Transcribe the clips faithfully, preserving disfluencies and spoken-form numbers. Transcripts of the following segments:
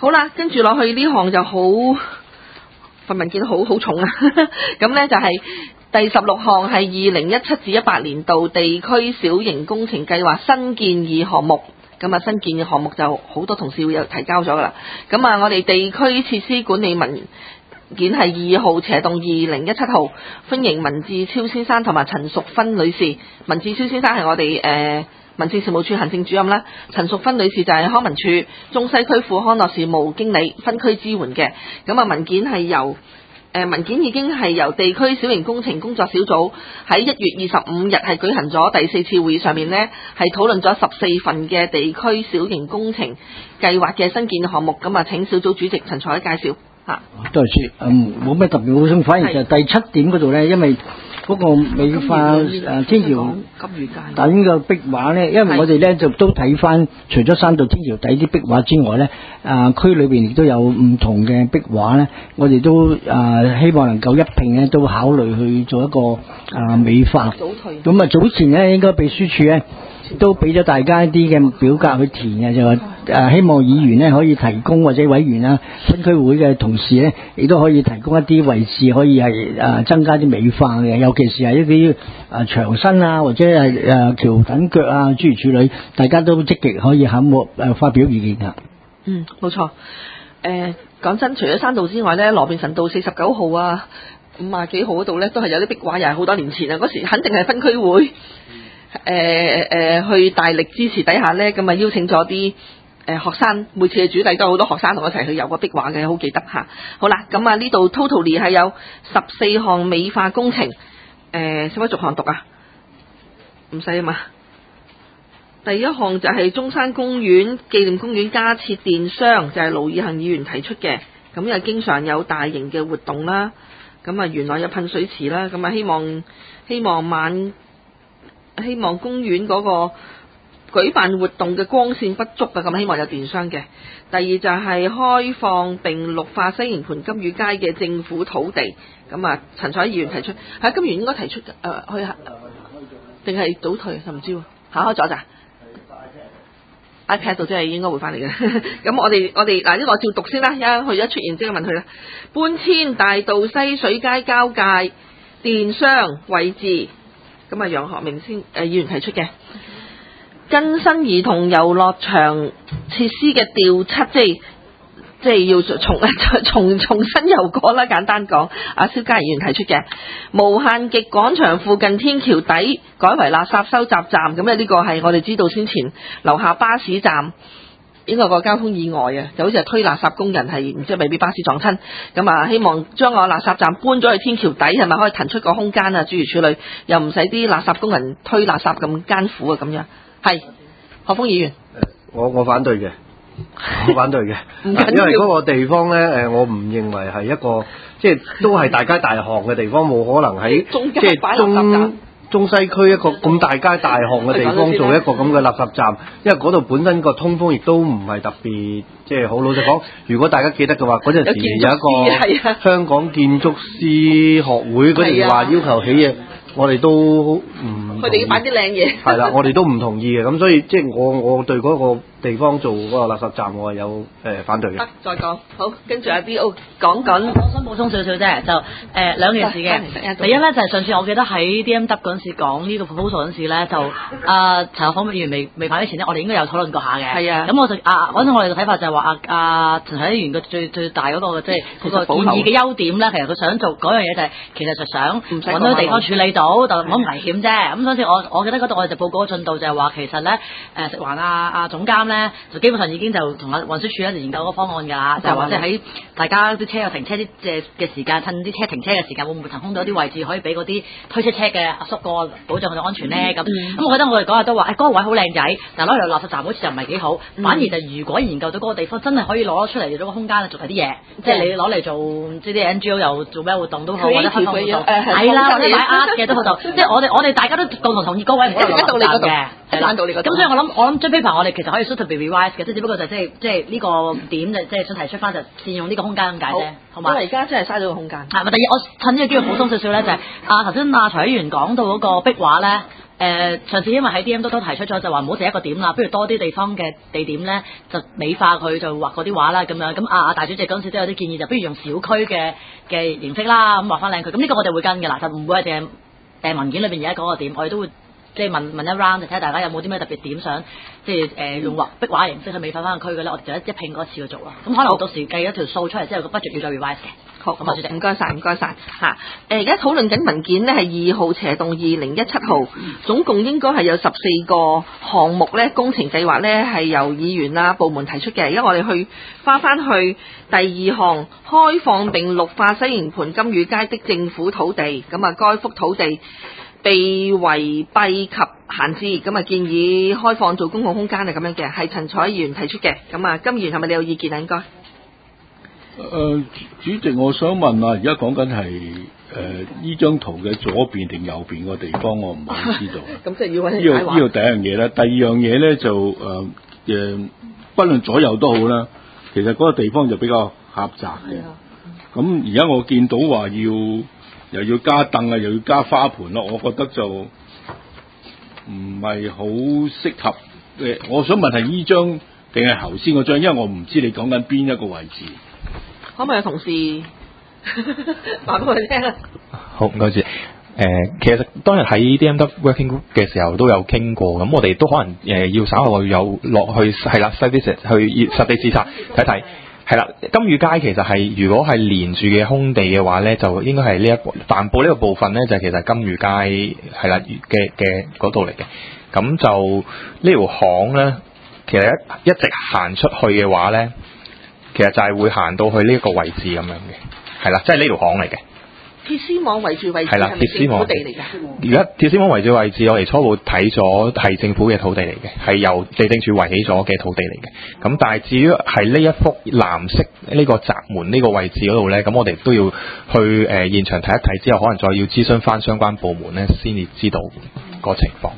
好啦，跟住落去呢項就好份文件好好重啊。咁呢就係、是。第十六項係二零一七至一八年度地區小型工程計劃新建議項目，咁啊新建議項目就好多同事會有提交咗噶啦。咁啊，我哋地區設施管理文件係二號斜動二零一七號，歡迎文志超先生同埋陳淑芬女士。文志超先生係我哋誒、呃、民政事務處行政主任啦，陳淑芬女士就係康文署中西區副康樂事務經理分區支援嘅。咁啊，文件係由誒文件已經係由地區小型工程工作小組喺一月二十五日係舉行咗第四次會議，上面呢係討論咗十四份嘅地區小型工程計劃嘅新建項目。咁啊，請小組主席陳才介紹嚇。 多謝，嗯，冇咩特別好想，反而就係第七點嗰度呢，因為嗰個美化誒天橋底嘅壁畫呢，因為我哋呢就都睇翻，除咗山道天橋底啲壁畫之外呢，啊區裏邊亦都有唔同嘅壁畫呢，我哋都啊希望能夠一併呢都考慮去做一個啊美化。咁啊早前呢應該秘書處呢都俾咗大家一啲嘅表格去填嘅，就話誒希望議員呢可以提供，或者委員啦、分區會嘅同事呢亦都可以提供一啲位置，可以係誒增加啲美化嘅，尤其是係一啲誒牆身啊，或者係誒橋墩腳啊諸如此類，大家都積極可以肯誒發表意見㗎。 嗯，冇錯。誒、呃、講真，除咗山道之外呢，羅便臣道四十九號啊、五啊幾號嗰度呢，都係有啲壁畫，又係好多年前啊，嗰時肯定係分區會。誒、呃、誒、呃，去大力支持底下呢，咁啊邀請咗啲誒學生，每次嘅主題都有好多學生同我一齊去遊個壁畫嘅，好記得嚇。好啦，咁啊呢度 totally 係有十四項美化工程，誒使唔使逐項讀啊？唔使啊嘛。第一項就係中山公園紀念公園加設電箱，就係盧以恆議員提出嘅。咁又經常有大型嘅活動啦，咁啊原來有噴水池啦，咁啊希望希望晚。希望公園嗰個舉辦活動嘅光線不足啊，咁希望有電箱嘅。第二就係開放並綠化西營盤金魚街嘅政府土地，咁啊陳才議員提出，喺金魚應該提出誒、呃、去定係倒退就唔知喎，行開咗咋 iPad 度真係應該會翻嚟嘅。咁我哋我哋嗱呢個照讀先啦，一去一出現即刻問佢啦。搬遷大道西水街交界電箱位置。咁啊，楊學明先誒議員提出嘅更新兒童遊樂場設施嘅調測，即係即係要重重重新遊過啦。簡單講，阿蕭嘉怡議員提出嘅無限極廣場附近天橋底改為垃圾收集站，咁咧呢個係我哋知道先前樓下巴士站應該個交通意外啊，就好似係推垃圾工人係唔知係咪俾巴士撞親，咁啊希望將個垃圾站搬咗去天橋底，係咪可以騰出個空間啊？諸如此類，又唔使啲垃圾工人推垃圾咁艱苦啊咁樣。係何鋒議員， 我我反對嘅，我反對嘅，因為嗰個地方咧誒，我唔認為係一個即係都係大街大巷嘅地方，冇可能喺即係中。中西區一個咁大街大巷嘅地方做一個咁嘅垃圾站，因為嗰度本身個通風亦都唔係特別即係好。老實講，如果大家記得嘅話，嗰陣時有一個香港建築師學會嗰陣話要求起嘢，我哋都唔佢哋要擺啲靚嘢。係啦，我哋都唔同意嘅，咁所以即係我我對嗰個地方做嗰個垃圾站，我係有誒、呃、反對嘅。得，再講好，跟住阿 D O 講緊。 我想補充少少啫，就誒、呃、兩件事嘅。第一咧就係、是、上次我記得喺 D M W 嗰陣時講呢個 proposal 嗰陣時咧，就阿陳學鋒議員未未排之前呢，我哋應該有討論過下嘅。係啊。咁我就啊，嗰陣我哋嘅睇法就係話阿阿陳海議員嘅最最大嗰、那個即係佢個建議嘅優點咧，其實佢想做嗰樣嘢就係、是、其實就想揾到地方處理到，就唔好危險啫。咁所以我我記得嗰度我哋就報告個進度就係話其實咧誒食環啊啊總監咧就基本上已經就同阿運輸署咧就研究嗰個方案㗎啦，就係話即係喺大家啲車有停車啲嘅嘅時間，趁啲車停車嘅時間會唔會騰空到啲位置可以俾嗰啲推車車嘅阿叔個保障佢哋安全咧？咁咁、嗯、我覺得我哋講下都話誒嗰個位好靚仔，但係攞嚟垃圾站好似就唔係幾好，嗯、反而就如果研究到嗰個地方真係可以攞出嚟做咗個空間做下啲嘢，即係你攞嚟做即係啲 N G O 又做咩活動都好，或者香港活動係啦，或者擺 art 嘅都好，即係我哋我哋大家都共同同意嗰位唔可以攞垃圾嘅。係到你咁所以我諗我諗張 paper 我哋其實可以 suitably revise 嘅，即係只不過就即係即係呢個點就即係想提出翻就善用呢個空間咁解啫，好嘛？因為而家真係嘥咗個空間。係咪？第二我趁呢個機會補充少少咧，就係啊頭先阿財委員講到嗰個壁畫咧。誒、 呃、上次因為喺 D M 都都提出咗，就話唔好淨一個點啦，不如多啲地方嘅地點咧，就美化佢，就畫嗰啲畫啦咁樣。咁啊啊大主席嗰陣時都有啲建議，就不如用小區嘅嘅形式啦，咁畫翻靚佢。咁呢個我哋會跟嘅啦，就唔會係淨係誒文件裏邊而家嗰個點，我哋都會。即係問問一 round 就睇下大家有冇啲咩特別點想，即係誒、呃、用畫壁畫形式去美化翻個區嘅咧，我哋就一一拼嗰次去做啦。咁可能到時計一條數出嚟之後，個 budget 要再 revise 嘅。好，咁啊，主席， 唔該晒，唔該晒嚇。誒而家討論緊文件呢係二號斜動二零一七號，總共應該係有十四個項目咧，工程計劃咧係由議員啊部門提出嘅。而家我哋去翻翻去第二項，開放並綠化西營盤金魚街的政府土地，咁啊該幅土地被圍蔽及閒置，咁啊建議開放做公共空間啊咁樣嘅，係陳彩議員提出嘅。咁啊，金議員係咪你有意見啊？應該。誒、 呃，主席，我想問啊，而家講緊係誒呢張圖嘅左邊定右邊個地方，我唔係好知道。咁即係要揾你解話。呢個呢個第一樣嘢啦，第二樣嘢咧就誒誒、呃，不論左右都好啦，其實嗰個地方就比較狹窄嘅。咁而家我見到話要。又要加凳啊，又要加花盆咯，我覺得就唔係好適合。誒，我想問係呢張定係頭先嗰張，因為我唔知你講緊邊一個位置。 可唔可以有同事話俾我哋聽啊？ 好，唔該住。誒、呃，其實當日喺 D M W Working Group 嘅時候都有傾過，咁我哋都可能誒要稍後有落去係啦 site visit 去實地視察睇睇。係啦，金魚街其實係如果係連住嘅空地嘅話咧，就應該係呢一個帆布呢個部分咧，就係、其實金魚街係啦嘅嘅嗰度嚟嘅。咁就呢條巷咧，其實一一直行出去嘅話咧，其實就係會行到去呢一個位置咁樣嘅，係啦，即係呢條巷嚟嘅。 鐵絲網圍住位置係咪政府地嚟㗎？ 而家鐵絲網圍住位置，我哋初步睇咗係政府嘅土地嚟嘅，係由地政署圍起咗嘅土地嚟嘅。咁但係至於係呢一幅藍色呢個閘門呢個位置嗰度咧，咁我哋都要去誒、呃、現場睇一睇之後，可能再要諮詢翻相關部門咧，先至知道個情況。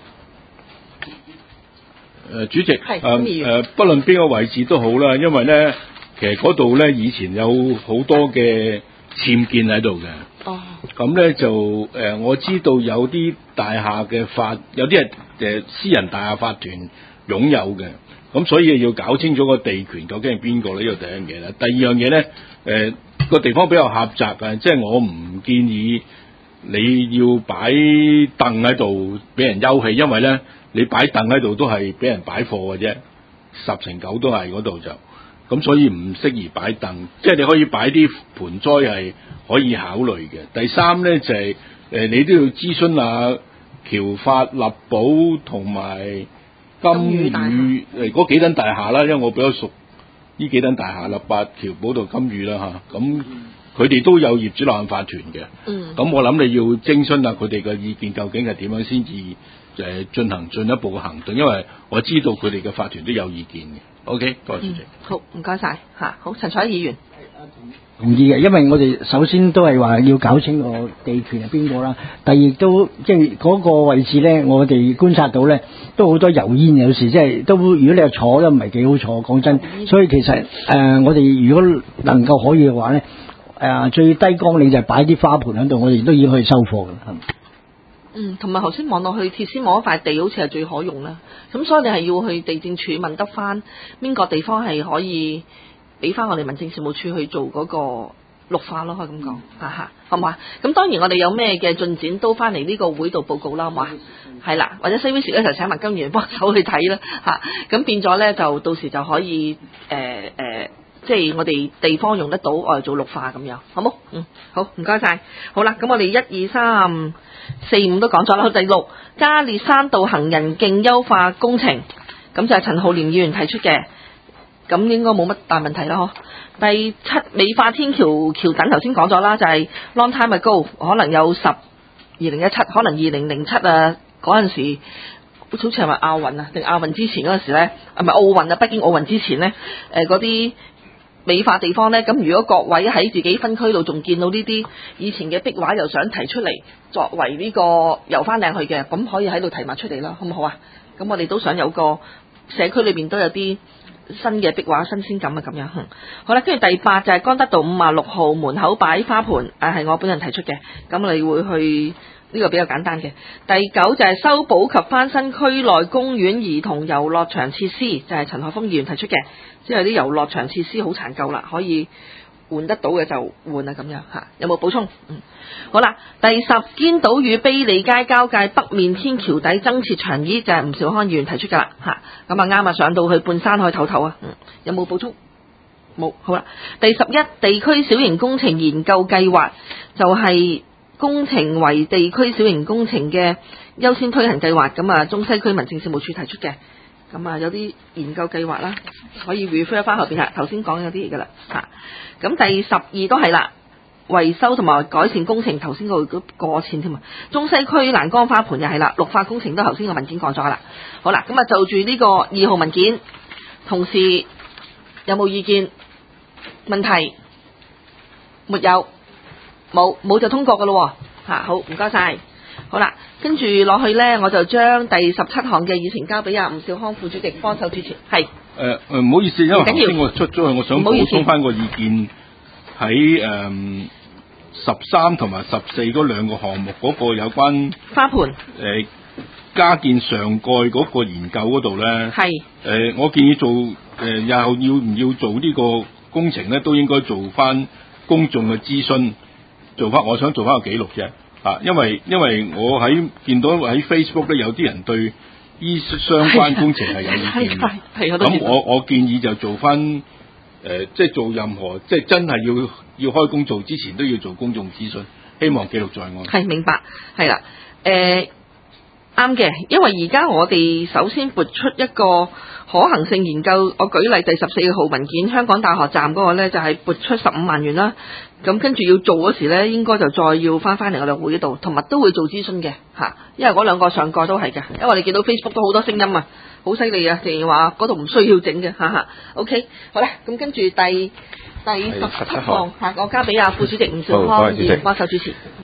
誒、呃，主席，誒誒、呃，不論邊個位置都好啦，因為咧，其實嗰度咧以前有好多嘅僭建喺度嘅，哦，咁咧就誒、呃、我知道有啲大廈嘅法，有啲係誒私人大廈法團擁有嘅，咁所以要搞清楚個地權究竟係邊個呢？呢個第一樣嘢啦。第二樣嘢咧，誒、呃、個地方比較狹窄嘅，即係我唔建議你要擺凳喺度俾人休憩，因為咧你擺凳喺度都係俾人擺貨嘅啫，十成九都係嗰度就。咁所以唔適宜擺凳，即係你可以擺啲盆栽係可以考慮嘅。第三咧就係、是、誒、呃、你都要諮詢下僑發、立寶同埋金魚誒嗰幾棟大廈啦，因為我比較熟呢幾棟大廈啦，八僑寶同金魚啦嚇，咁佢哋都有業主立案法團嘅。嗯，咁我諗你要徵詢下佢哋嘅意見，究竟係點樣先至誒進行進一步嘅行動，因為我知道佢哋嘅法團都有意見嘅。O.K. 多謝主席。 嗯、好，唔該晒嚇。好，陳彩議員同意嘅，因為我哋首先都係話要搞清個地權係邊個啦。第二都即係嗰個位置咧，我哋觀察到咧都好多油煙，有時即係都如果你又坐都唔係幾好坐，講真。所以其實誒、呃，我哋如果能夠可以嘅話咧，誒、呃、最低光你就擺啲花盆喺度，我哋都已經可以收貨嘅。 嗯，同埋頭先望落去鐵絲網一塊地好似係最可用啦，咁所以你係要去地政署問得翻邊個地方係可以俾翻我哋民政事務處去做嗰個綠化咯，可以咁講嚇嚇，好唔好啊？咁當然我哋有咩嘅進展都翻嚟呢個會度報告啦，好唔好啊？係啦，或者西 V 時咧就請埋金議員幫手去睇啦嚇，咁變咗咧就到時就可以誒誒。呃呃即係我哋地方用得到，我哋做綠化咁樣，好冇？嗯，好，唔該晒。好啦，咁我哋一二三四五都講咗啦。第六，加列山道行人徑優化工程，咁就係陳浩濂議員提出嘅，咁應該冇乜大問題啦，嗬。第七，美化天橋橋墩，頭先講咗啦，就係、是、long time ago，可能有十二零一七，可能二零零七啊嗰陣時。好似係咪亞運啊？定亞運之前嗰陣時咧，係咪奧運啊？北京奧運之前咧，誒嗰啲美化地方咧，咁如果各位喺自己分區度仲見到呢啲以前嘅壁畫，又想提出嚟作為呢個游翻靚去嘅，咁可以喺度提埋出嚟啦，好唔好啊？咁我哋都想有個社區裏邊都有啲新嘅壁畫新鮮感啊，咁樣。嗯、好啦，跟住第八就係江德道五十六號門口擺花盆，誒、啊、係我本人提出嘅，咁我哋會去呢個比較簡單嘅。第九就係修補及翻新區內公園兒童遊樂場設施，就係陳學鋒議員提出嘅，即係啲遊樂場設施好殘舊啦，可以換得到嘅就換啊咁樣嚇。有冇補充？嗯，好啦，第十堅道與卑利街交界北面天橋底增設長椅，就係吳兆康議員提出㗎啦嚇。咁啊啱啊，上到去半山可以唞唞啊。嗯，有冇補充？冇。好啦，第十一地區小型工程研究計劃就係、是。工程為地區小型工程嘅優先推行計劃，咁啊中西區民政事務處提出嘅，咁啊有啲研究計劃啦，可以 refer 翻後邊啦，頭先講有啲嘢噶啦嚇。咁第十二都係啦，維修同埋改善工程，頭先個過千添啊。中西區欄杆花盆又係啦，綠化工程都頭先個文件講咗啦。好啦，咁啊就住呢個二號文件，同事有冇意見？問題？沒有。冇冇就通過噶咯喎嚇，好唔該晒。好啦，跟住落去呢，我就將第十七項嘅議程交俾阿吳兆康副主席幫手主持。係誒誒，唔好意思，因為頭先我出咗去，我想補充翻個意見喺誒十三同埋十四嗰兩個項目嗰個有關花盆誒、 呃、加建上蓋嗰個研究嗰度呢。係誒、呃，我建議做誒又、呃、要唔要做呢個工程呢？都應該做翻公眾嘅諮詢。做翻，我想做翻個記錄啫，啊，因為因為我喺見到喺 Facebook 咧有啲人對依相關工程係有意見嘅，咁我我建議就做翻誒、呃，即係做任何即係真係要要開工做之前都要做公眾諮詢，希望記錄在案。 係明白，係啦，誒啱嘅，因為而家我哋首先撥出一個可行性研究，我舉例第十四號文件，香港大學站嗰個咧就係撥出十五萬元啦。咁跟住要做嗰時咧，應該就再要翻翻嚟我哋會度，同埋都會做諮詢嘅嚇，因為嗰兩個上蓋都係嘅，因為我哋見到 Facebook 都好多聲音啊，好犀利啊，淨係話嗰度唔需要整嘅嚇嚇。OK， 好啦，咁跟住第第十七項嚇，我交俾阿副主席吳兆康議員幫手主持。